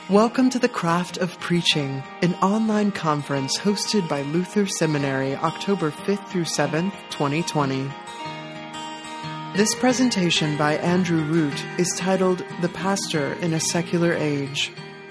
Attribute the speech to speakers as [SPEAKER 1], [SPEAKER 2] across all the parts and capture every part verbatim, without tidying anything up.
[SPEAKER 1] Welcome to the Craft of Preaching, an online conference hosted by Luther Seminary, October fifth through seventh, twenty twenty. This presentation by Andrew Root is titled The Pastor in a Secular Age.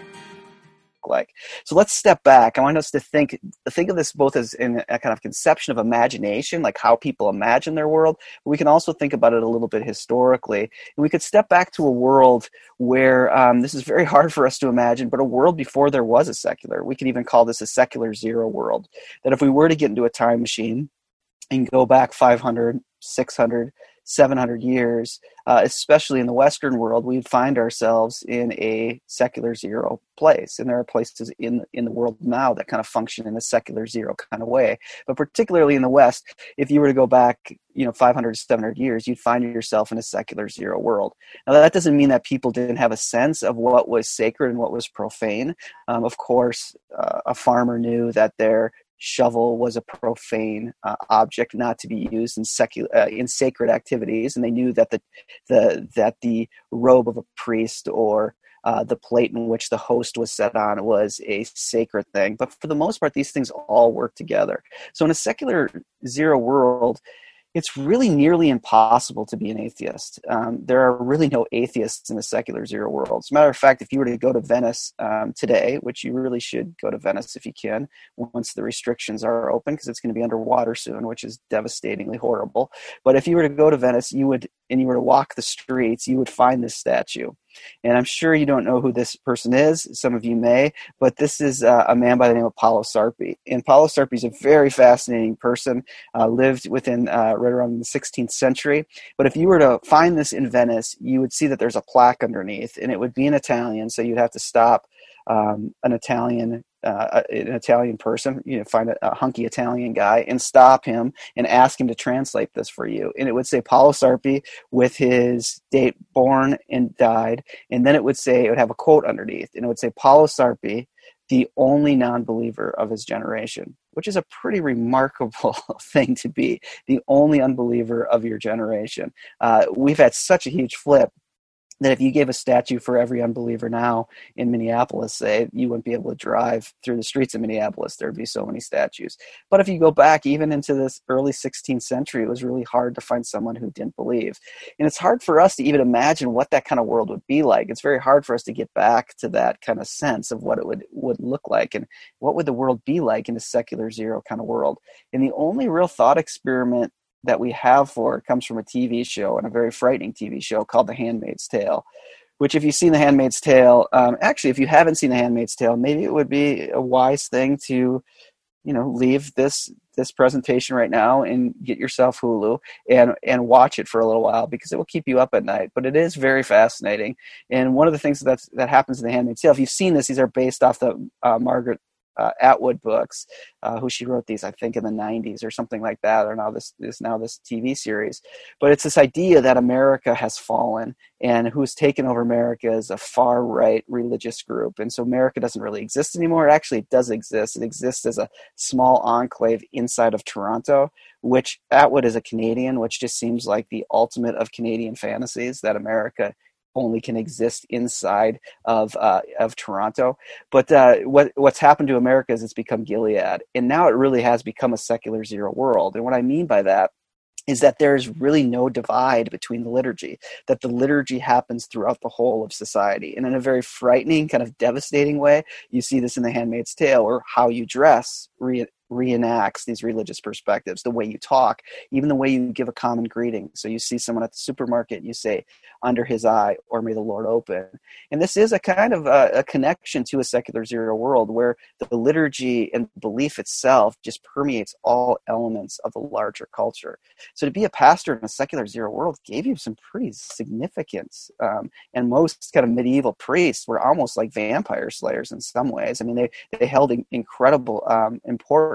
[SPEAKER 2] Like, so let's step back. I want us to think think of this both as in a kind of conception of imagination, like how people imagine their world, but we can also think about it a little bit historically. And we could step back to a world where um, this is very hard for us to imagine, but a world before there was a secular. We could even call this a secular zero world. That if we were to get into a time machine and go back five hundred, six hundred, seven hundred years, uh, especially in the Western world, we'd find ourselves in a secular zero place. And there are places in, in the world now that kind of function in a secular zero kind of way. But particularly in the West, if you were to go back, you know, five hundred, seven hundred years, you'd find yourself in a secular zero world. Now, that doesn't mean that people didn't have a sense of what was sacred and what was profane. Um, of course, uh, a farmer knew that their shovel was a profane uh, object not to be used in secular uh, in sacred activities, and they knew that the the that the robe of a priest or uh, the plate in which the host was set on was a sacred thing. But for the most part, these things all work together. So in a secular zero world, it's really nearly impossible to be an atheist. Um, there are really no atheists in the secular zero world. As a matter of fact, if you were to go to Venice um, today, which you really should go to Venice if you can, once the restrictions are open, because it's going to be underwater soon, which is devastatingly horrible. But if you were to go to Venice, you would, and you were to walk the streets, you would find this statue. And I'm sure you don't know who this person is. Some of you may, but this is uh, a man by the name of Paolo Sarpi. And Paolo Sarpi is a very fascinating person, uh, lived within uh, right around the sixteenth century. But if you were to find this in Venice, you would see that there's a plaque underneath, and it would be in Italian, so you'd have to stop um, an Italian Uh, an Italian person, you know, find a, a hunky Italian guy and stop him and ask him to translate this for you. And it would say Paolo Sarpi with his date born and died. And then it would say, it would have a quote underneath, and it would say Paolo Sarpi, the only non-believer of his generation, which is a pretty remarkable thing to be, the only unbeliever of your generation. Uh, we've had such a huge flip that if you gave a statue for every unbeliever now in Minneapolis, say, you wouldn't be able to drive through the streets of Minneapolis. There'd be so many statues. But if you go back even into this early sixteenth century, it was really hard to find someone who didn't believe. And it's hard for us to even imagine what that kind of world would be like. It's very hard for us to get back to that kind of sense of what it would, would look like and what would the world be like in a secular zero kind of world. And the only real thought experiment that we have for it comes from a T V show, and a very frightening T V show called The Handmaid's Tale, which if you've seen The Handmaid's Tale, um, actually, if you haven't seen The Handmaid's Tale, maybe it would be a wise thing to, you know, leave this this presentation right now and get yourself Hulu and and watch it for a little while, because it will keep you up at night. But it is very fascinating. And one of the things that's, that happens in The Handmaid's Tale, if you've seen this, these are based off the uh, Margaret Uh, Atwood books, uh, who she wrote these, I think, in the nineties or something like that, or now this is now this T V series. But it's this idea that America has fallen, and who's taken over America is a far-right religious group. And so America doesn't really exist anymore. Actually, it does exist. It exists as a small enclave inside of Toronto, which Atwood is a Canadian, which just seems like the ultimate of Canadian fantasies, that America only can exist inside of uh, of Toronto. But uh, what what's happened to America is it's become Gilead, and now it really has become a secular zero world. And what I mean by that is that there's really no divide between the liturgy, that the liturgy happens throughout the whole of society. And in a very frightening, kind of devastating way, you see this in The Handmaid's Tale, or how you dress re- reenacts these religious perspectives, the way you talk, even the way you give a common greeting. So you see someone at the supermarket, you say, under his eye, or may the Lord open. And this is a kind of a, a connection to a secular zero world where the liturgy and belief itself just permeates all elements of the larger culture. So to be a pastor in a secular zero world gave you some pretty significance. Um, and most kind of medieval priests were almost like vampire slayers in some ways. I mean, they, they held in, incredible um, importance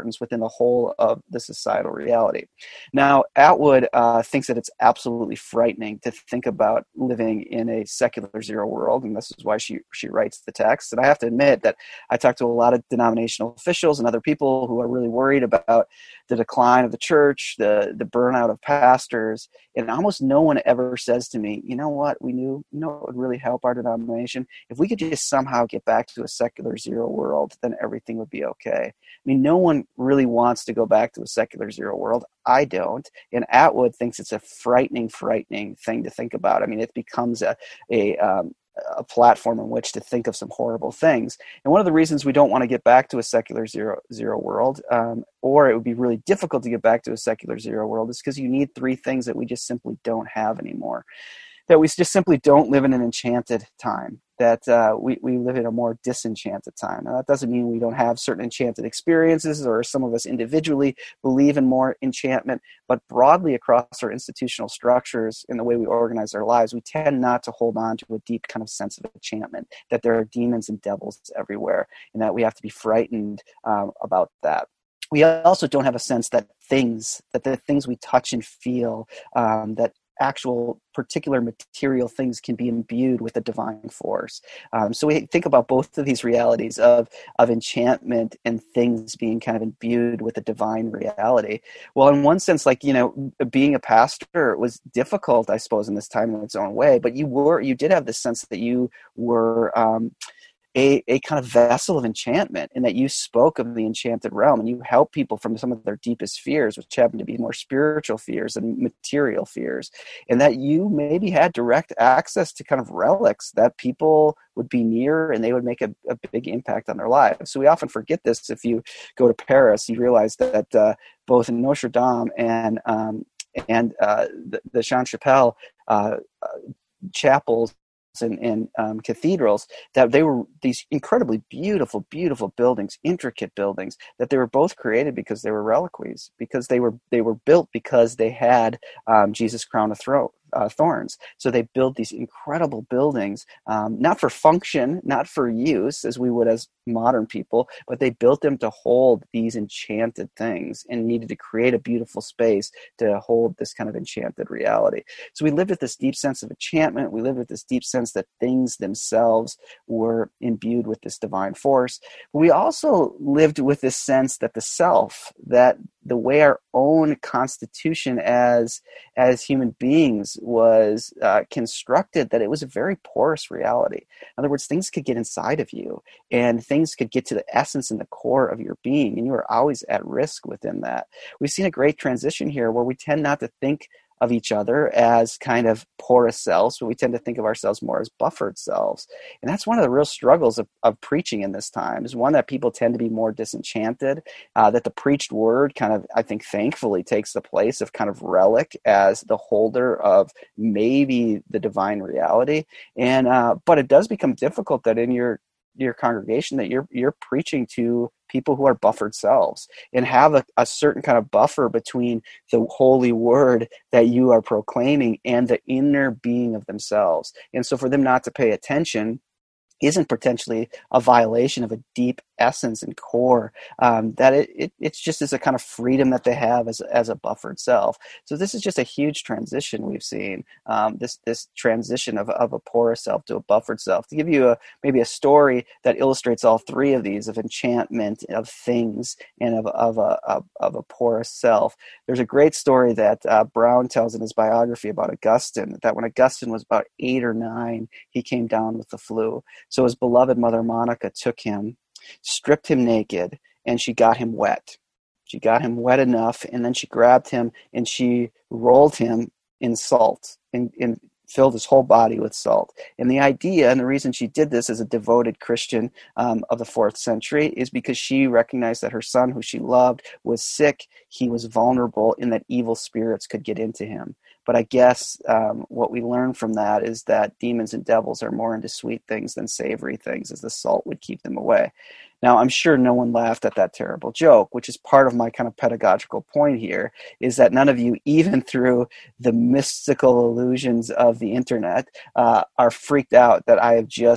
[SPEAKER 2] importance within the whole of the societal reality. Now, Atwood uh, thinks that it's absolutely frightening to think about living in a secular zero world, and this is why she, she writes the text. And I have to admit that I talked to a lot of denominational officials and other people who are really worried about the decline of the church, the, the burnout of pastors, and almost no one ever says to me, you know what, we knew, you know, it would really help our denomination. If we could just somehow get back to a secular zero world, then everything would be okay. I mean, no one really wants to go back to a secular zero world. I don't. And Atwood thinks it's a frightening, frightening thing to think about. I mean, it becomes a, a, um, a platform in which to think of some horrible things. And one of the reasons we don't want to get back to a secular zero, zero world, um, or it would be really difficult to get back to a secular zero world, is because you need three things that we just simply don't have anymore. That we just simply don't live in an enchanted time, that uh, we, we live in a more disenchanted time. Now, that doesn't mean we don't have certain enchanted experiences, or some of us individually believe in more enchantment, but broadly across our institutional structures in the way we organize our lives, we tend not to hold on to a deep kind of sense of enchantment, that there are demons and devils everywhere, and that we have to be frightened um, about that. We also don't have a sense that things, that the things we touch and feel, um, that actual particular material things can be imbued with a divine force. Um, so we think about both of these realities of, of enchantment and things being kind of imbued with a divine reality. Well, in one sense, like, you know, being a pastor was difficult, I suppose, in this time in its own way, but you were, you did have this sense that you were, um, A, a kind of vessel of enchantment, and that you spoke of the enchanted realm, and you helped people from some of their deepest fears, which happen to be more spiritual fears and material fears, and that you maybe had direct access to kind of relics that people would be near, and they would make a, a big impact on their lives. So we often forget this. If you go to Paris, you realize that uh, both in Notre Dame and um, and uh, the, the Sainte-Chapelle uh, uh, chapels and, and um, cathedrals, that they were these incredibly beautiful, beautiful buildings, intricate buildings, that they were both created because they were reliquaries, because they were they were built because they had um, Jesus' crown of thro- uh, thorns. So they built these incredible buildings, um, not for function, not for use, as we would as modern people, but they built them to hold these enchanted things, and needed to create a beautiful space to hold this kind of enchanted reality. So we lived with this deep sense of enchantment. We lived with this deep sense that things themselves were imbued with this divine force. But we also lived with this sense that the self, that the way our own constitution as as human beings was uh, constructed, that it was a very porous reality. In other words, things could get inside of you, and things could get to the essence and the core of your being, and you are always at risk within that. We've seen a great transition here where we tend not to think of each other as kind of porous selves, but we tend to think of ourselves more as buffered selves. And that's one of the real struggles of, of preaching in this time, is one that people tend to be more disenchanted, uh, that the preached word kind of, I think, thankfully takes the place of kind of relic as the holder of maybe the divine reality. And, uh, but it does become difficult that in your your congregation that you're you're preaching to people who are buffered selves, and have a, a certain kind of buffer between the holy word that you are proclaiming and the inner being of themselves. And so for them not to pay attention isn't potentially a violation of a deep essence and core, um, that it, it it's just as a kind of freedom that they have as, as a buffered self. So this is just a huge transition we've seen, um, this this transition of, of a porous self to a buffered self. To give you a maybe a story that illustrates all three of these, of enchantment, of things, and of, of, a, of, of a porous self, there's a great story that uh, Brown tells in his biography about Augustine, that when Augustine was about eight or nine, he came down with the flu. So his beloved mother Monica took him, stripped him naked, and she got him wet. She got him wet enough, and then she grabbed him and she rolled him in salt and, and filled his whole body with salt. And the idea, and the reason she did this as a devoted Christian um, of the fourth century, is because she recognized that her son, who she loved, was sick. He was vulnerable, and that evil spirits could get into him. But I guess um, what we learn from that is that demons and devils are more into sweet things than savory things, as the salt would keep them away. Now, I'm sure no one laughed at that terrible joke, which is part of my kind of pedagogical point here, is that none of you, even through the mystical illusions of the internet, uh, are freaked out that I have just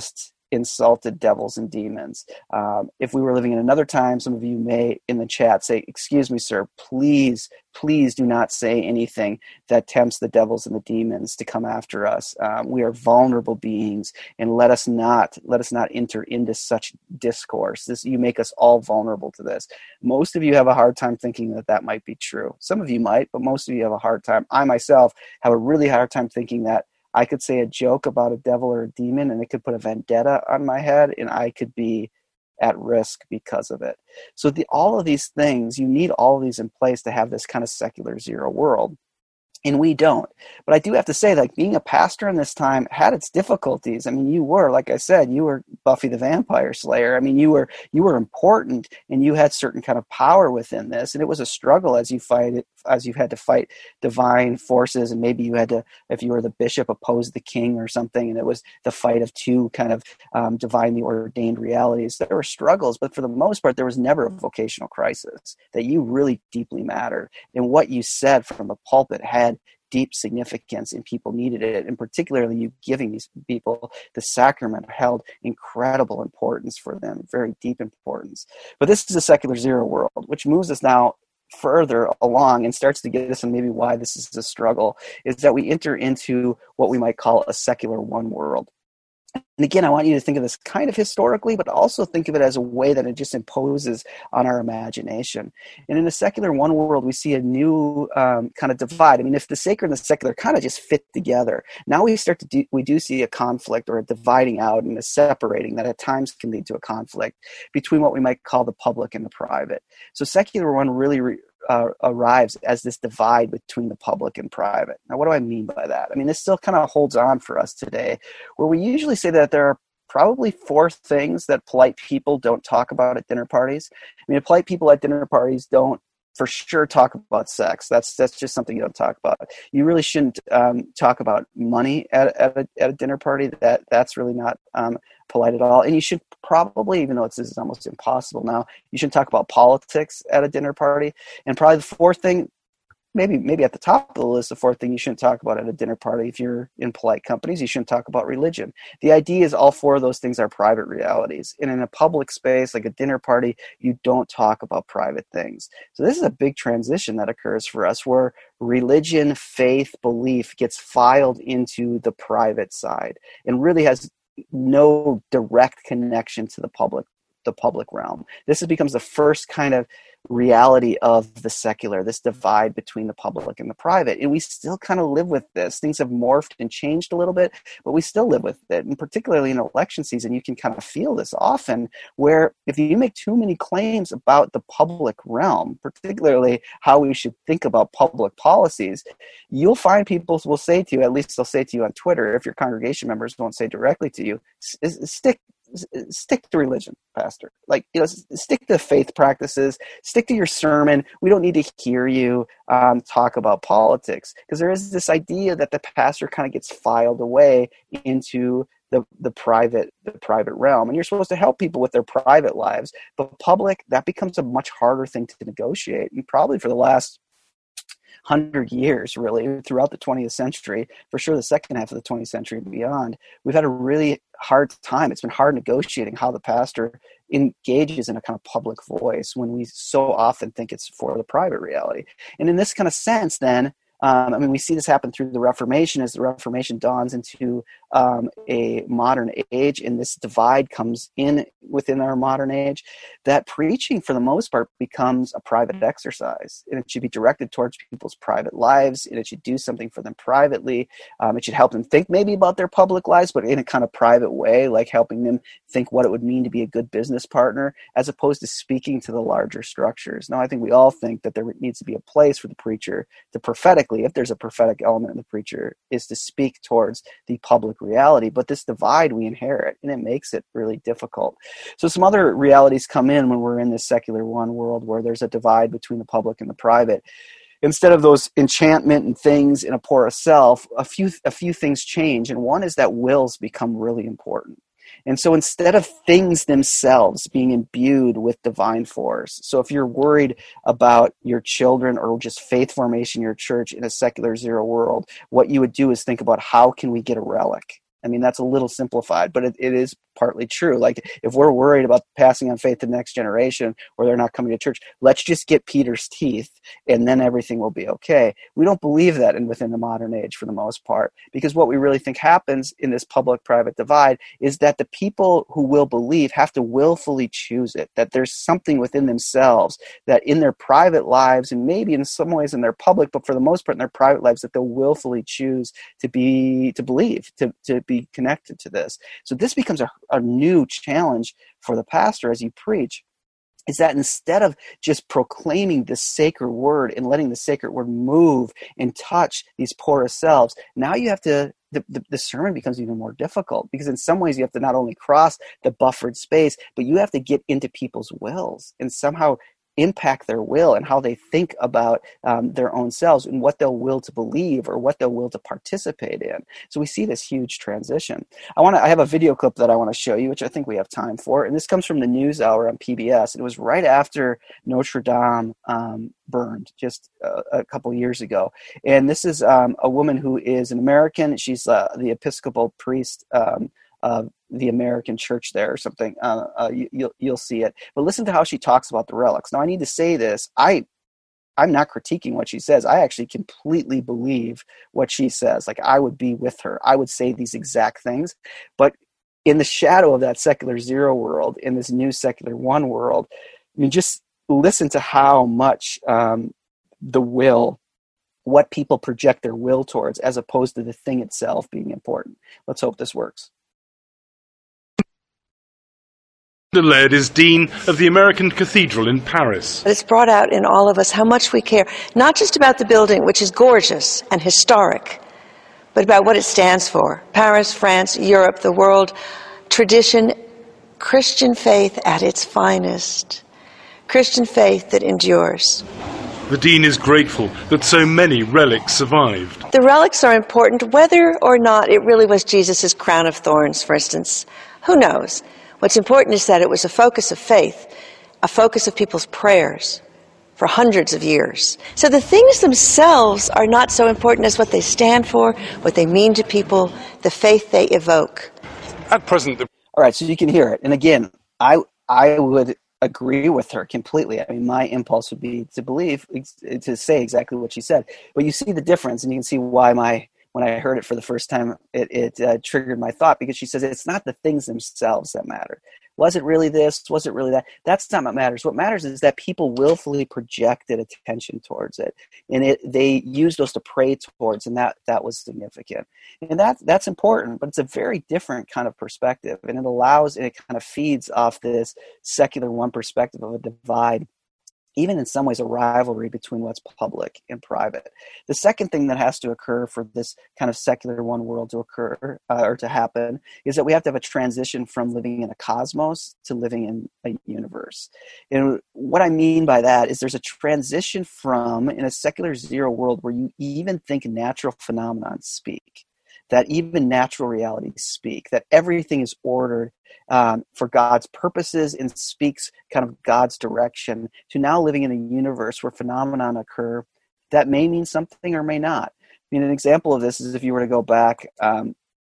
[SPEAKER 2] insulted devils and demons. Um, if we were living in another time, some of you may in the chat say, excuse me, sir, please, please do not say anything that tempts the devils and the demons to come after us. Um, we are vulnerable beings, and let us not, let us not enter into such discourse. This, you make us all vulnerable to this. Most of you have a hard time thinking that that might be true. Some of you might, but most of you have a hard time. I myself have a really hard time thinking that I could say a joke about a devil or a demon and it could put a vendetta on my head and I could be at risk because of it. So the, all of these things, you need all of these in place to have this kind of secular zero world. And we don't. But I do have to say, like, being a pastor in this time had its difficulties. I mean, you were, like I said, you were Buffy the Vampire Slayer. I mean, you were you were important, and you had certain kind of power within this. And it was a struggle as you fight it, as you had to fight divine forces, and maybe you had to, if you were the bishop, oppose the king or something. And it was the fight of two kind of um, divinely ordained realities. There were struggles, but for the most part, there was never a vocational crisis. That you really deeply mattered, and what you said from the pulpit had deep significance, and people needed it. And particularly you giving these people the sacrament held incredible importance for them, very deep importance. But this is a secular zero world, which moves us now further along and starts to get us, and maybe why this is a struggle, is that we enter into what we might call a secular one world. And again, I want you to think of this kind of historically, but also think of it as a way that it just imposes on our imagination. And in the secular one world, we see a new um, kind of divide. I mean, if the sacred and the secular kind of just fit together, now we start to do, we do see a conflict or a dividing out and a separating that at times can lead to a conflict between what we might call the public and the private. So secular one really re- Uh, arrives as this divide between the public and private. Now, what do I mean by that? I mean, this still kind of holds on for us today, where we usually say that there are probably four things that polite people don't talk about at dinner parties. I mean, polite people at dinner parties don't for sure talk about sex. That's that's just something you don't talk about. You really shouldn't um, talk about money at, at, a, at a dinner party. That That's really not um, polite at all. And you should probably, even though it's, this is almost impossible now, you shouldn't talk about politics at a dinner party. And probably the fourth thing, maybe maybe at the top of the list, the fourth thing you shouldn't talk about at a dinner party, if you're in polite companies, you shouldn't talk about religion. The idea is all four of those things are private realities. And in a public space, like a dinner party, you don't talk about private things. So this is a big transition that occurs for us, where religion, faith, belief gets filed into the private side and really has no direct connection to the public the public realm. This becomes the first kind of reality of the secular, this divide between the public and the private. And we still kind of live with this. Things have morphed and changed a little bit, but we still live with it. And particularly in election season, you can kind of feel this often, where if you make too many claims about the public realm, particularly how we should think about public policies, you'll find people will say to you, at least they'll say to you on Twitter, if your congregation members won't say directly to you, stick stick to religion, pastor. Like, you know, stick to faith practices, stick to your sermon. We don't need to hear you um, talk about politics, because there is this idea that the pastor kind of gets filed away into the the private the private realm, and you're supposed to help people with their private lives. But public, that becomes a much harder thing to negotiate, and probably for the last hundred years, really, throughout the twentieth century, for sure the second half of the twentieth century and beyond, we've had a really hard time. It's been hard negotiating how the pastor engages in a kind of public voice when we so often think it's for the private reality. And in this kind of sense, then, Um, I mean, we see this happen through the Reformation as the Reformation dawns into um, a modern age, and this divide comes in within our modern age, that preaching, for the most part, becomes a private exercise. And it should be directed towards people's private lives, and it should do something for them privately. Um, it should help them think maybe about their public lives, but in a kind of private way, like helping them think what it would mean to be a good business partner, as opposed to speaking to the larger structures. Now, I think we all think that there needs to be a place for the preacher to prophetically, if there's a prophetic element in the preacher, is to speak towards the public reality. But this divide we inherit, and it makes it really difficult. So some other realities come in when we're in this secular one world, where there's a divide between the public and the private. Instead of those enchantment and things in a porous self, a few a few things change, and one is that wills become really important. And so instead of things themselves being imbued with divine force, so if you're worried about your children or just faith formation in your church in a secular zero world, what you would do is think about, how can we get a relic? I mean, that's a little simplified, but it, it is partly true. Like if we're worried about passing on faith to the next generation or they're not coming to church, let's just get Peter's teeth and then everything will be okay. We don't believe that in within the modern age for the most part, because what we really think happens in this public-private divide is that the people who will believe have to willfully choose it, that there's something within themselves that in their private lives, and maybe in some ways in their public, but for the most part in their private lives, that they'll willfully choose to be, to believe, to, to be connected to this. So this becomes a, a new challenge for the pastor as you preach, is that instead of just proclaiming this sacred word and letting the sacred word move and touch these porous selves, now you have to, the, the, the sermon becomes even more difficult, because in some ways you have to not only cross the buffered space, but you have to get into people's wills and somehow impact their will and how they think about um, their own selves and what they'll will to believe or what they'll will to participate in. So we see this huge transition. I want to. I have a video clip that I want to show you, which I think we have time for, and this comes from the News Hour on P B S. It was right after Notre Dame um, burned just a, a couple years ago, and this is um, a woman who is an American. She's uh, the Episcopal priest Um, of the American church there or something. Uh, uh, you, you'll, you'll see it. But listen to how she talks about the relics. Now, I need to say this. I, I'm not critiquing what she says. I actually completely believe what she says. Like, I would be with her. I would say these exact things. But in the shadow of that secular zero world, in this new secular one world, I mean, just listen to how much um, the will, what people project their will towards, as opposed to the thing itself being important. Let's hope this works.
[SPEAKER 3] Laird is Dean of the American Cathedral in Paris.
[SPEAKER 4] It's brought out in all of us how much we care, not just about the building, which is gorgeous and historic, but about what it stands for. Paris, France, Europe, the world, tradition, Christian faith at its finest. Christian faith that endures.
[SPEAKER 3] The Dean is grateful that so many relics survived.
[SPEAKER 4] The relics are important, whether or not it really was Jesus' crown of thorns, for instance. Who knows? What's important is that it was a focus of faith, a focus of people's prayers for hundreds of years. So the things themselves are not so important as what they stand for, what they mean to people, the faith they evoke.
[SPEAKER 3] At present, the...
[SPEAKER 2] All right, so you can hear it. And again, I I would agree with her completely. I mean, my impulse would be to believe, to say exactly what she said. But you see the difference, and you can see why my... when I heard it for the first time, it, it uh, triggered my thought, because she says it's not the things themselves that matter. Was it really this? Was it really that? That's not what matters. What matters is that people willfully projected attention towards it, and it, they used those to pray towards, and that, that was significant. And that, that's important, but it's a very different kind of perspective, and it allows, and it kind of feeds off this secular one perspective of a divide, even in some ways a rivalry between what's public and private. The second thing that has to occur for this kind of secular one world to occur uh, or to happen is that we have to have a transition from living in a cosmos to living in a universe. And what I mean by that is there's a transition from, in a secular zero world where you even think natural phenomena speak, that even natural realities speak, that everything is ordered um, for God's purposes and speaks kind of God's direction, to now living in a universe where phenomenon occur that may mean something or may not. I mean, an example of this is if you were to go back um,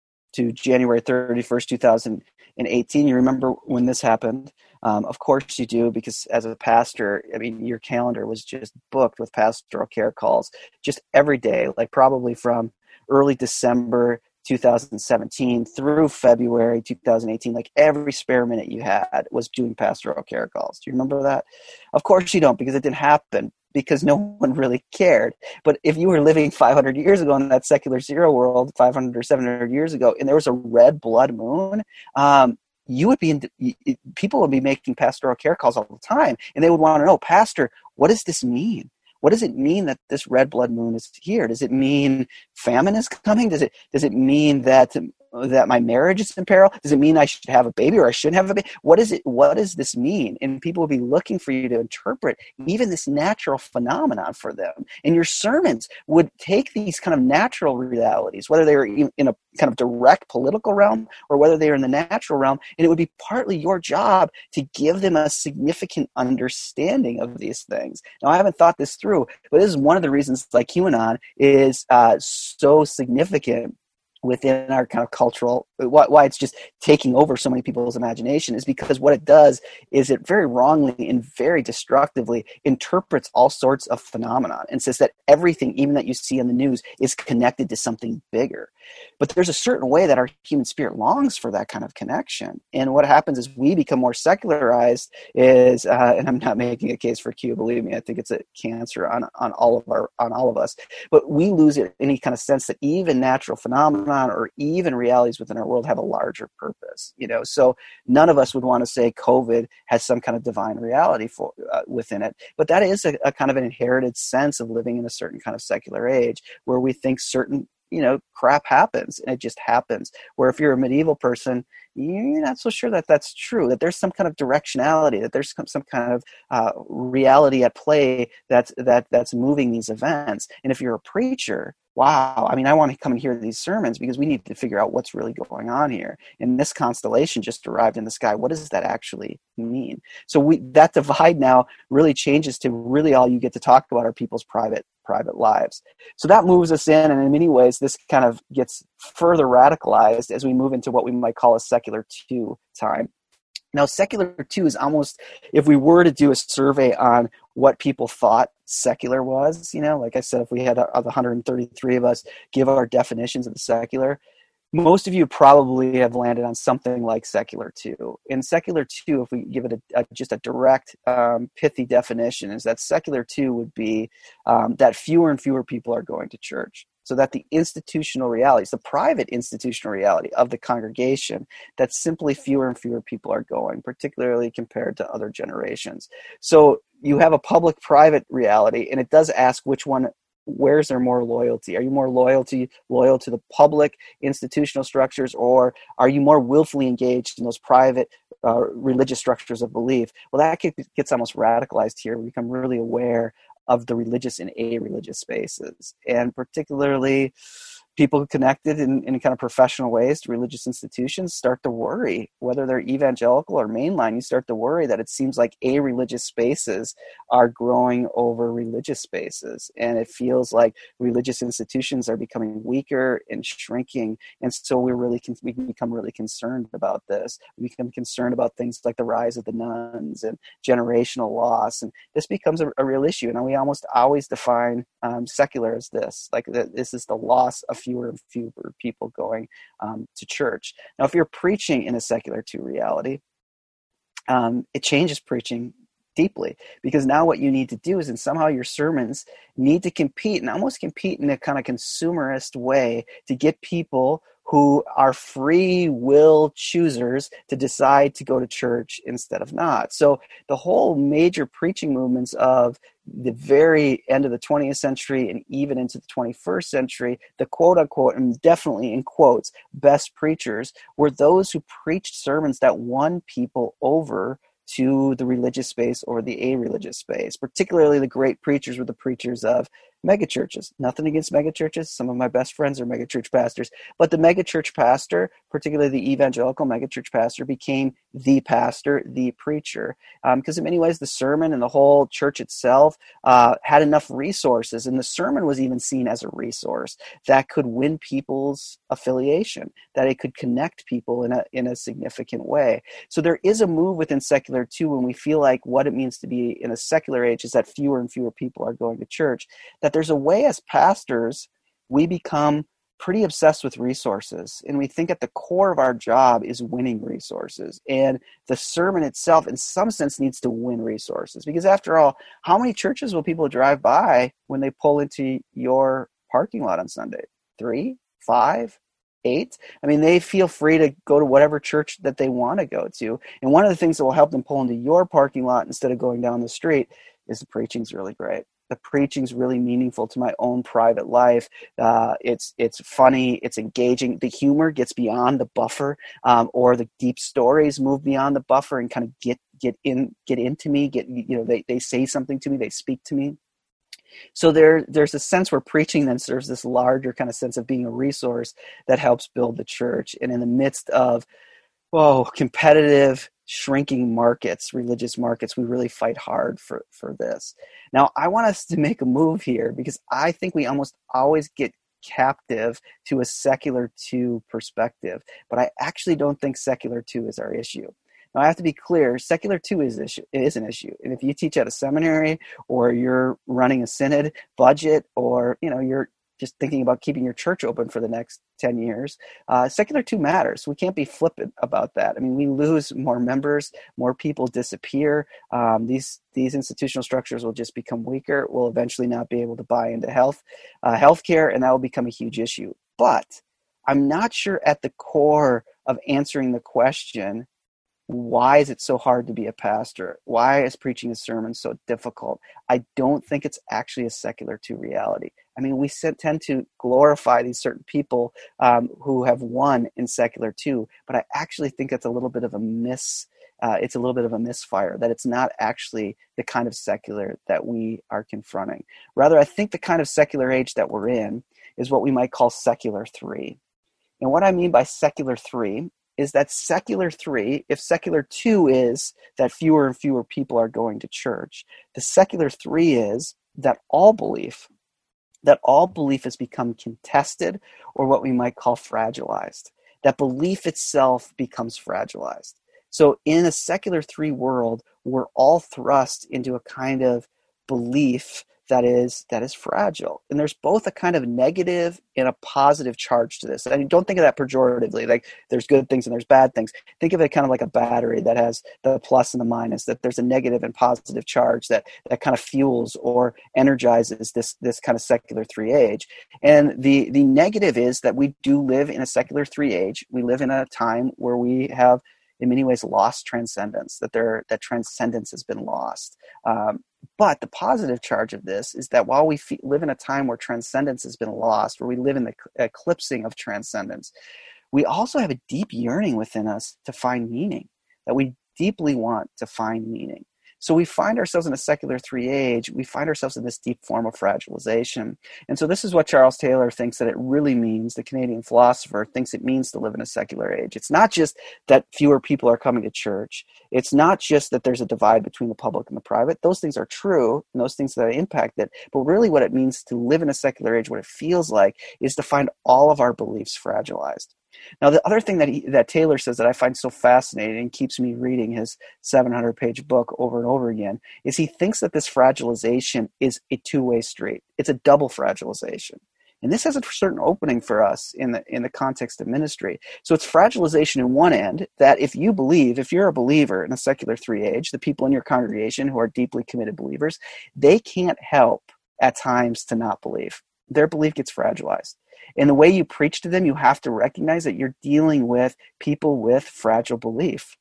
[SPEAKER 2] to January thirty-first, two thousand eighteen, you remember when this happened? Um, of course you do, because as a pastor, I mean, your calendar was just booked with pastoral care calls just every day, like probably from early December two thousand seventeen through February two thousand eighteen, like every spare minute you had was doing pastoral care calls. Do you remember that? Of course you don't, because it didn't happen, because no one really cared. But if you were living five hundred years ago in that secular zero world, five hundred or seven hundred years ago, and there was a red blood moon, um, you would be in, people would be making pastoral care calls all the time, and they would want to know, Pastor, what does this mean? What does it mean that this red blood moon is here? Does it mean famine is coming? Does it does it mean that that my marriage is in peril? Does it mean I should have a baby or I shouldn't have a baby? What is it? What does this mean? And people will be looking for you to interpret even this natural phenomenon for them. And your sermons would take these kind of natural realities, whether they were in a kind of direct political realm or whether they are in the natural realm, and it would be partly your job to give them a significant understanding of these things. Now, I haven't thought this through, but this is one of the reasons like QAnon is uh, so significant within our kind of cultural, why, why it's just taking over so many people's imagination is because what it does is it very wrongly and very destructively interprets all sorts of phenomenon and says that everything, even that you see in the news, is connected to something bigger. But there's a certain way that our human spirit longs for that kind of connection. And what happens is we become more secularized is, uh, and I'm not making a case for Q, believe me, I think it's a cancer on, on all of our, on all of us, but we lose it any kind of sense that even natural phenomena or even realities within our world have a larger purpose, you know. So none of us would want to say COVID has some kind of divine reality for uh, within it, but that is a, a kind of an inherited sense of living in a certain kind of secular age where we think certain, you know, crap happens and it just happens. Where if you're a medieval person, you're not so sure that that's true, that there's some kind of directionality, that there's some, some kind of uh, reality at play that's, that, that's moving these events. And if you're a preacher, wow, I mean, I want to come and hear these sermons because we need to figure out what's really going on here. And this constellation just arrived in the sky. What does that actually mean? So we, that divide now really changes to really all you get to talk about are people's private private lives. So that moves us in, and in many ways, this kind of gets further radicalized as we move into what we might call a secular two time. Now, secular two is almost, if we were to do a survey on what people thought secular was, you know, like I said, if we had of one hundred thirty-three of us give our definitions of the secular, most of you probably have landed on something like secular two. In secular two, if we give it a, a, just a direct, um, pithy definition, is that secular two would be um, that fewer and fewer people are going to church. So that the institutional realities, the private institutional reality of the congregation, that simply fewer and fewer people are going, particularly compared to other generations. So you have a public-private reality, and it does ask which one, where's there more loyalty? Are you more loyalty, loyal to the public institutional structures, or are you more willfully engaged in those private uh, religious structures of belief? Well, that gets almost radicalized here. We become really aware of the religious and a-religious spaces, and particularly people connected in, in kind of professional ways to religious institutions start to worry, whether they're evangelical or mainline, you start to worry that it seems like a-religious spaces are growing over religious spaces. And it feels like religious institutions are becoming weaker and shrinking. And so we're really, we become really concerned about this. We become concerned about things like the rise of the nuns and generational loss. And this becomes a, a real issue. And we almost always define um, secular as this, like the, this is the loss of fewer and fewer people going um, to church. Now, if you're preaching in a secular two reality, um, it changes preaching deeply, because now what you need to do is, and somehow your sermons need to compete and almost compete in a kind of consumerist way to get people who are free will choosers to decide to go to church instead of not. So the whole major preaching movements of the very end of the twentieth century and even into the twenty-first century, the quote unquote, and definitely in quotes, best preachers were those who preached sermons that won people over to the religious space or the a-religious space. Particularly the great preachers were the preachers of megachurches. Nothing against megachurches. Some of my best friends are megachurch pastors. But the megachurch pastor, particularly the evangelical megachurch pastor, became the pastor, the preacher. Because um, in many ways, the sermon and the whole church itself uh, had enough resources. And the sermon was even seen as a resource that could win people's affiliation, that it could connect people in a, in a significant way. So there is a move within secular too, when we feel like what it means to be in a secular age is that fewer and fewer people are going to church, that there's a way as pastors, we become pretty obsessed with resources. And we think at the core of our job is winning resources. And the sermon itself, in some sense, needs to win resources. Because after all, how many churches will people drive by when they pull into your parking lot on Sunday? Three? Five? Eight? I mean, they feel free to go to whatever church that they want to go to. And one of the things that will help them pull into your parking lot instead of going down the street is the preaching's really great. The preaching's really meaningful to my own private life. Uh, it's it's funny, it's engaging. The humor gets beyond the buffer, um, or the deep stories move beyond the buffer and kind of get get in get into me. Get you know they they say something to me, they speak to me. So there there's a sense where preaching then serves this larger kind of sense of being a resource that helps build the church. And in the midst of whoa competitive, shrinking markets, religious markets, we really fight hard for, for this. Now, I want us to make a move here because I think we almost always get captive to a secular two perspective. But I actually don't think secular two is our issue. Now, I have to be clear, secular two is, issue, is an issue. And if you teach at a seminary, or you're running a synod budget, or, you know, you're just thinking about keeping your church open for the next ten years, uh, secular two matters. We can't be flippant about that. I mean, we lose more members, more people disappear. Um, these these institutional structures will just become weaker. We'll eventually not be able to buy into health, uh, healthcare, and that will become a huge issue. But I'm not sure at the core of answering the question, why is it so hard to be a pastor? Why is preaching a sermon so difficult? I don't think it's actually a secular two reality. I mean, we tend to glorify these certain people um, who have won in secular two, but I actually think it's a little bit of a miss. Uh, it's a little bit of a misfire, that it's not actually the kind of secular that we are confronting. Rather, I think the kind of secular age that we're in is what we might call secular three. And what I mean by secular three is that secular three, if secular two is that fewer and fewer people are going to church, the secular three is that all belief, that all belief has become contested, or what we might call fragilized. That belief itself becomes fragilized. So in a secular three world, we're all thrust into a kind of belief that is that is fragile. And there's both a kind of negative and a positive charge to this. And don't think of that pejoratively, like there's good things and there's bad things. Think of it kind of like a battery that has the plus and the minus, that there's a negative and positive charge that that kind of fuels or energizes this this kind of secular three age. And the the negative is that we do live in a secular three age. We live in a time where we have, in many ways, lost transcendence, that there that transcendence has been lost. Um, but the positive charge of this is that while we f- live in a time where transcendence has been lost, where we live in the eclipsing of transcendence, we also have a deep yearning within us to find meaning, that we deeply want to find meaning. So we find ourselves in a secular three age, we find ourselves in this deep form of fragilization. And so this is what Charles Taylor thinks that it really means, the Canadian philosopher thinks it means to live in a secular age. It's not just that fewer people are coming to church. It's not just that there's a divide between the public and the private. Those things are true, and those things that impact it. But really what it means to live in a secular age, what it feels like, is to find all of our beliefs fragilized. Now, the other thing that he, that Taylor says that I find so fascinating and keeps me reading his seven hundred page book over and over again is he thinks that this fragilization is a two-way street. It's a double fragilization. And this has a certain opening for us in the in the context of ministry. So it's fragilization in one end, that if you believe, if you're a believer in a secular three age, the people in your congregation who are deeply committed believers, they can't help at times to not believe. Their belief gets fragilized. In the way you preach to them, you have to recognize that you're dealing with people with fragile belief.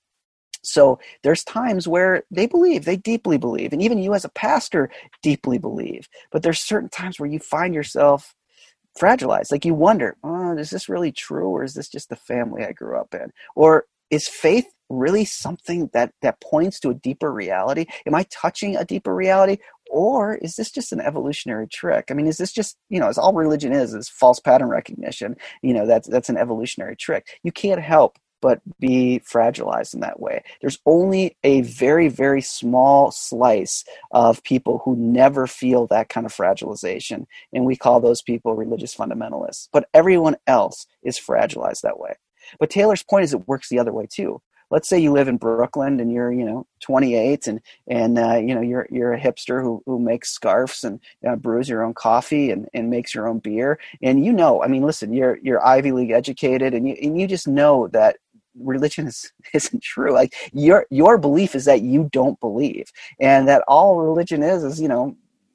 [SPEAKER 2] So there's times where they believe, they deeply believe, and even you as a pastor deeply believe. But there's certain times where you find yourself fragilized. Like you wonder, oh, is this really true, or is this just the family I grew up in? Or is faith really something that, that points to a deeper reality? Am I touching a deeper reality? Or is this just an evolutionary trick? I mean, is this just, you know, as all religion is, is false pattern recognition. You know, that's that's an evolutionary trick. You can't help but be fragilized in that way. There's only a very, very small slice of people who never feel that kind of fragilization. And we call those people religious fundamentalists. But everyone else is fragilized that way. But Taylor's point is it works the other way too. Let's say you live in Brooklyn and you're, you know, twenty-eight and, and uh, you know, you're you're a hipster who, who makes scarves and uh, brews your own coffee and, and makes your own beer. And you know, I mean, listen, you're you're Ivy League educated and you and you just know that religion is, isn't true. Like your your belief is that you don't believe, and that all religion is is, you know,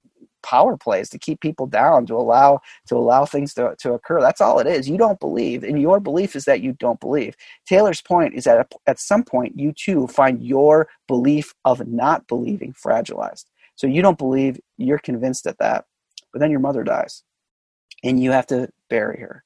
[SPEAKER 2] power plays to keep people down, to allow to allow things to, to occur. That's all it is. You don't believe, and your belief is that you don't believe. Taylor's point is that at some point you too find your belief of not believing fragilized. So you don't believe, you're convinced at that, but then your mother dies and you have to bury her.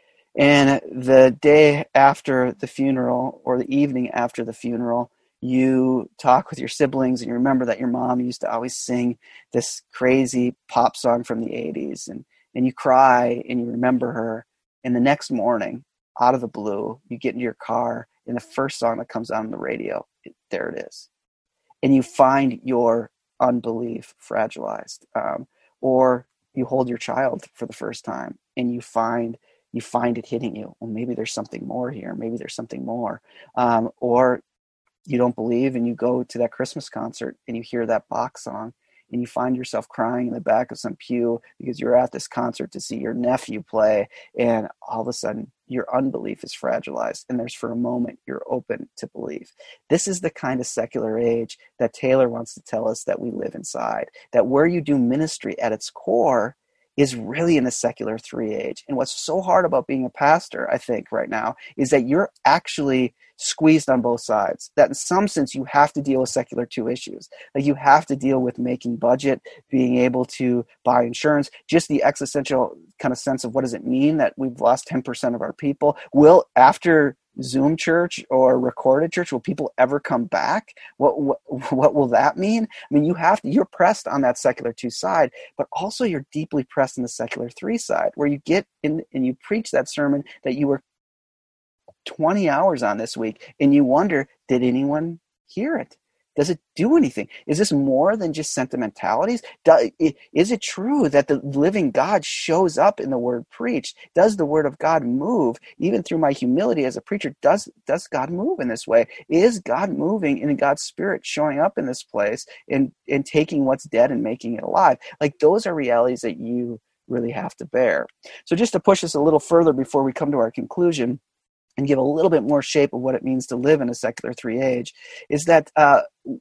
[SPEAKER 2] And the day after the funeral, or the evening after the funeral, you talk with your siblings and you remember that your mom used to always sing this crazy pop song from the eighties, and, and you cry and you remember her. And the next morning, out of the blue, you get into your car and the first song that comes on the radio, it, there it is. And you find your unbelief fragilized. Um, or you hold your child for the first time and you find you find it hitting you. Well, maybe there's something more here. Maybe there's something more. Um, or you don't believe and you go to that Christmas concert and you hear that Bach song and you find yourself crying in the back of some pew because you're at this concert to see your nephew play, and all of a sudden your unbelief is fragilized, and there's for a moment you're open to believe. This is the kind of secular age that Taylor wants to tell us that we live inside, that where you do ministry at its core is really in the secular three age. And what's so hard about being a pastor, I think, right now, is that you're actually squeezed on both sides. That in some sense, you have to deal with secular two issues. Like you have to deal with making budget, being able to buy insurance, just the existential kind of sense of what does it mean that we've lost ten percent of our people? Will, after Zoom church or recorded church, will people ever come back? What, what what will that mean? I mean, you have to, you're pressed on that secular two side, but also you're deeply pressed on the secular three side, where you get in and you preach that sermon that you were twenty hours on this week, and you wonder, did anyone hear it? Does it do anything? Is this more than just sentimentalities? Is it true that the living God shows up in the word preached? Does the word of God move? Even through my humility as a preacher, does, does God move in this way? Is God moving in God's spirit showing up in this place and, and taking what's dead and making it alive? Like those are realities that you really have to bear. So just to push us a little further before we come to our conclusion, and give a little bit more shape of what it means to live in a secular three age, is that uh,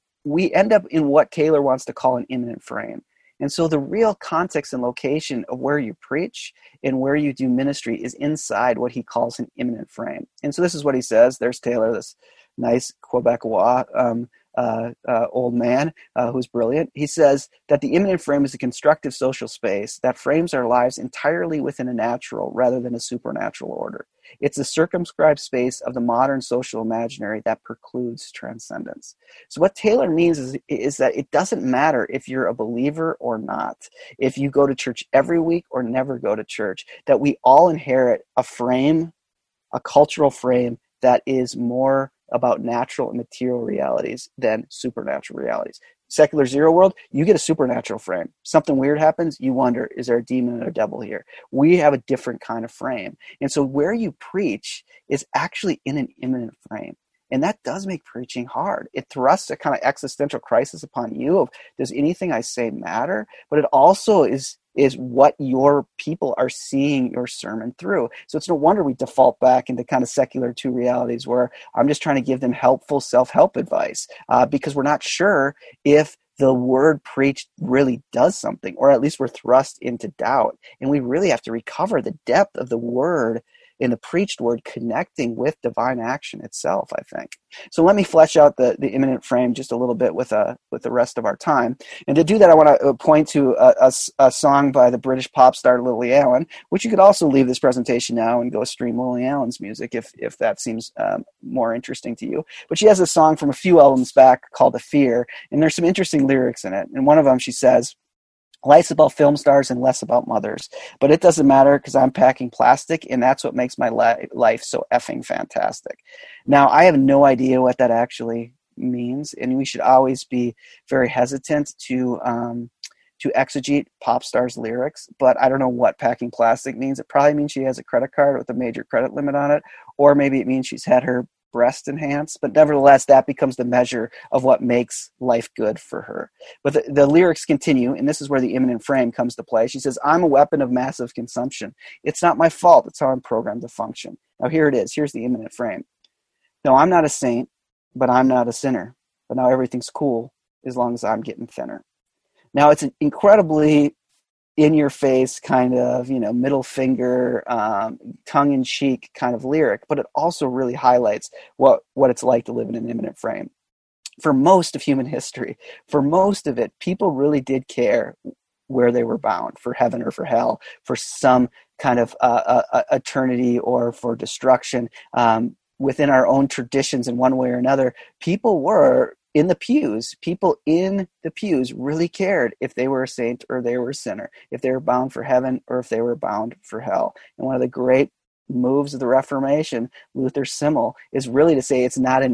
[SPEAKER 2] we end up in what Taylor wants to call an immanent frame. And so the real context and location of where you preach and where you do ministry is inside what he calls an immanent frame. And so this is what he says. There's Taylor, this nice Quebecois um, uh, uh, old man uh, who's brilliant. He says that the immanent frame is a constructive social space that frames our lives entirely within a natural rather than a supernatural order. It's a circumscribed space of the modern social imaginary that precludes transcendence. So what Taylor means is, is that it doesn't matter if you're a believer or not, if you go to church every week or never go to church, that we all inherit a frame, a cultural frame that is more about natural and material realities than supernatural realities. Secular zero world, you get a supernatural frame. Something weird happens, you wonder, is there a demon or a devil here? We have a different kind of frame. And so where you preach is actually in an immanent frame. And that does make preaching hard. It thrusts a kind of existential crisis upon you of, does anything I say matter? But it also is is what your people are seeing your sermon through. So it's no wonder we default back into kind of secular two realities where I'm just trying to give them helpful self-help advice uh, because we're not sure if the word preached really does something, or at least we're thrust into doubt. And we really have to recover the depth of the word in the preached word connecting with divine action itself, I think. So let me flesh out the, the immanent frame just a little bit with uh, with the rest of our time. And to do that, I want to point to a, a, a song by the British pop star Lily Allen, which you could also leave this presentation now and go stream Lily Allen's music if, if that seems um, more interesting to you. But she has a song from a few albums back called The Fear, and there's some interesting lyrics in it. And one of them, she says, life's about film stars and less about mothers. But it doesn't matter because I'm packing plastic, and that's what makes my li- life so effing fantastic. Now, I have no idea what that actually means, and we should always be very hesitant to um, to exegete pop stars' lyrics, but I don't know what packing plastic means. It probably means she has a credit card with a major credit limit on it, or maybe it means she's had her breast enhanced, but nevertheless, that becomes the measure of what makes life good for her. But the, the lyrics continue, and this is where the immanent frame comes to play. She says, I'm a weapon of massive consumption. It's not my fault. It's how I'm programmed to function. Now here it is. Here's the immanent frame. No, I'm not a saint, but I'm not a sinner. But now everything's cool as long as I'm getting thinner. Now it's an incredibly in-your-face kind of, you know, middle finger, um, tongue-in-cheek kind of lyric, but it also really highlights what, what it's like to live in an immanent frame. For most of human history, for most of it, people really did care where they were bound, for heaven or for hell, for some kind of uh, uh, eternity or for destruction. Um, within our own traditions in one way or another, people were in the pews, people in the pews really cared if they were a saint or they were a sinner, if they were bound for heaven or if they were bound for hell. And one of the great moves of the Reformation, Luther's Simul, is really to say it's not an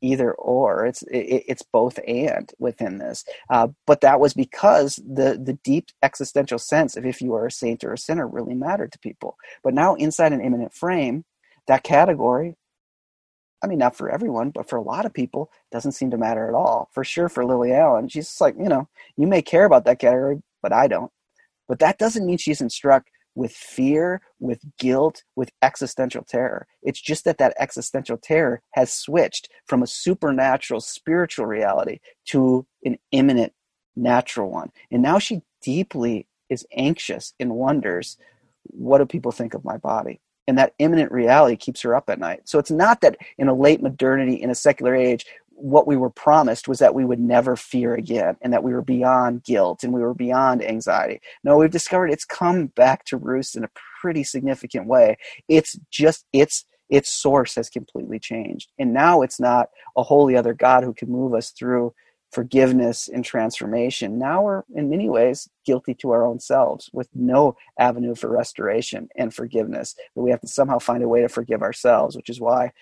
[SPEAKER 2] either or. It's it, it's both and within this. Uh, but that was because the the deep existential sense of if you are a saint or a sinner really mattered to people. But now inside an immanent frame, that category, I mean, not for everyone, but for a lot of people, doesn't seem to matter at all. For sure, for Lily Allen, she's just like, you know, you may care about that category, but I don't. But that doesn't mean she's struck with fear, with guilt, with existential terror. It's just that that existential terror has switched from a supernatural spiritual reality to an immanent natural one. And now she deeply is anxious and wonders, what do people think of my body? And that immanent reality keeps her up at night. So it's not that in a late modernity, in a secular age, what we were promised was that we would never fear again and that we were beyond guilt and we were beyond anxiety. No, we've discovered it's come back to roost in a pretty significant way. It's just, it's, its source has completely changed. And now it's not a holy other God who can move us through forgiveness and transformation. Now we're in many ways guilty to our own selves with no avenue for restoration and forgiveness. But we have to somehow find a way to forgive ourselves, which is why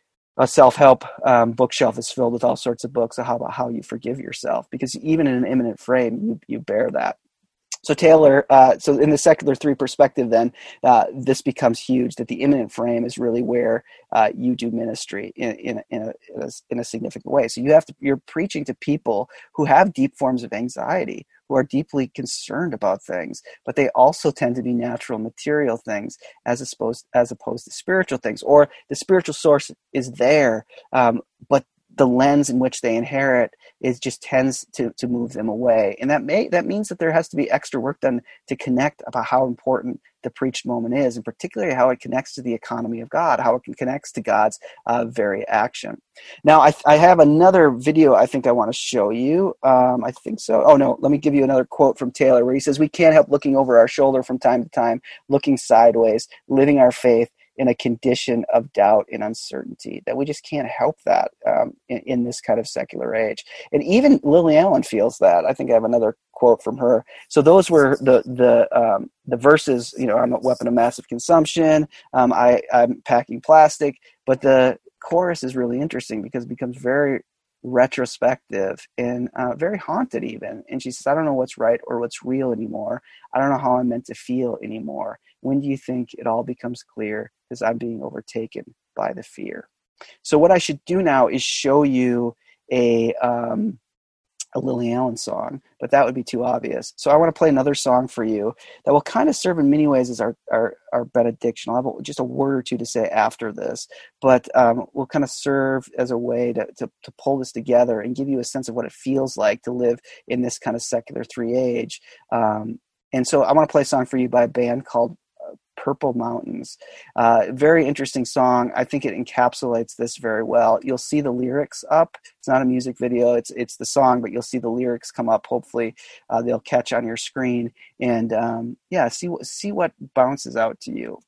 [SPEAKER 2] a self-help um, bookshelf is filled with all sorts of books about how you forgive yourself, because even in an immanent frame, you, you bear that. So Taylor, uh, so in the secular three perspective, then uh, this becomes huge. That the immanent frame is really where uh, you do ministry in in, in, a, in, a, in a significant way. So you have to you're preaching to people who have deep forms of anxiety, who are deeply concerned about things, but they also tend to be natural, material things as opposed as opposed to spiritual things. Or the spiritual source is there, um, but the lens in which they inherit is just tends to, to move them away. And that may that means that there has to be extra work done to connect about how important the preached moment is, and particularly how it connects to the economy of God, how it connects to God's uh, very action. Now, I, I have another video I think I want to show you. Um, I think so. Oh, no, let me give you another quote from Taylor where he says, "We can't help looking over our shoulder from time to time, looking sideways, living our faith in a condition of doubt and uncertainty," that we just can't help that um, in, in this kind of secular age. And even Lily Allen feels that. I think I have another quote from her. So those were the the um, the verses. You know, I'm a weapon of massive consumption. Um, I, I'm packing plastic. But the chorus is really interesting because it becomes very retrospective and uh, very haunted even. And she says, "I don't know what's right or what's real anymore. I don't know how I'm meant to feel anymore. When do you think it all becomes clear? Because I'm being overtaken by the fear." So what I should do now is show you a um, a Lily Allen song, but that would be too obvious. So I want to play another song for you that will kind of serve in many ways as our, our, our benediction. I'll have just a word or two to say after this, but um, will kind of serve as a way to, to, to pull this together and give you a sense of what it feels like to live in this kind of secular three age. Um, and so I want to play a song for you by a band called Purple Mountains. Uh, very interesting song. I think it encapsulates this very well. You'll see the lyrics up. It's not a music video. It's it's the song, but you'll see the lyrics come up. Hopefully, uh, they'll catch on your screen. And um, yeah, see what see what bounces out to you.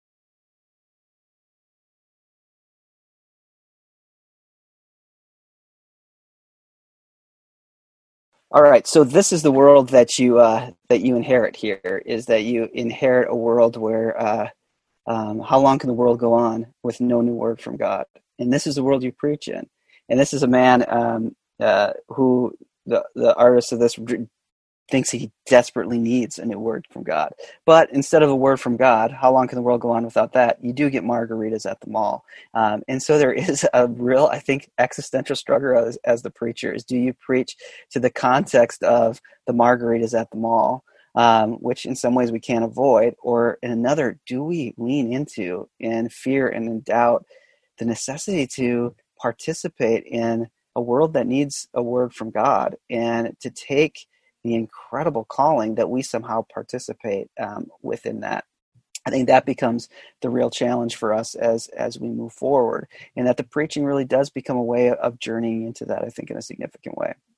[SPEAKER 2] All right, so this is the world that you uh, that you inherit here. Is that you inherit a world where uh, um, how long can the world go on with no new word from God? And this is the world you preach in. And this is a man um, uh, who the the artist of this thinks he desperately needs a new word from God. But instead of a word from God, how long can the world go on without that? You do get margaritas at the mall. Um, and so there is a real, I think, existential struggle as, as the preacher is, do you preach to the context of the margaritas at the mall, um, which in some ways we can't avoid, or in another, do we lean into in fear and in doubt the necessity to participate in a world that needs a word from God and to take the incredible calling that we somehow participate um, within that. I think that becomes the real challenge for us as as we move forward, and that the preaching really does become a way of journeying into that, I think, in a significant way.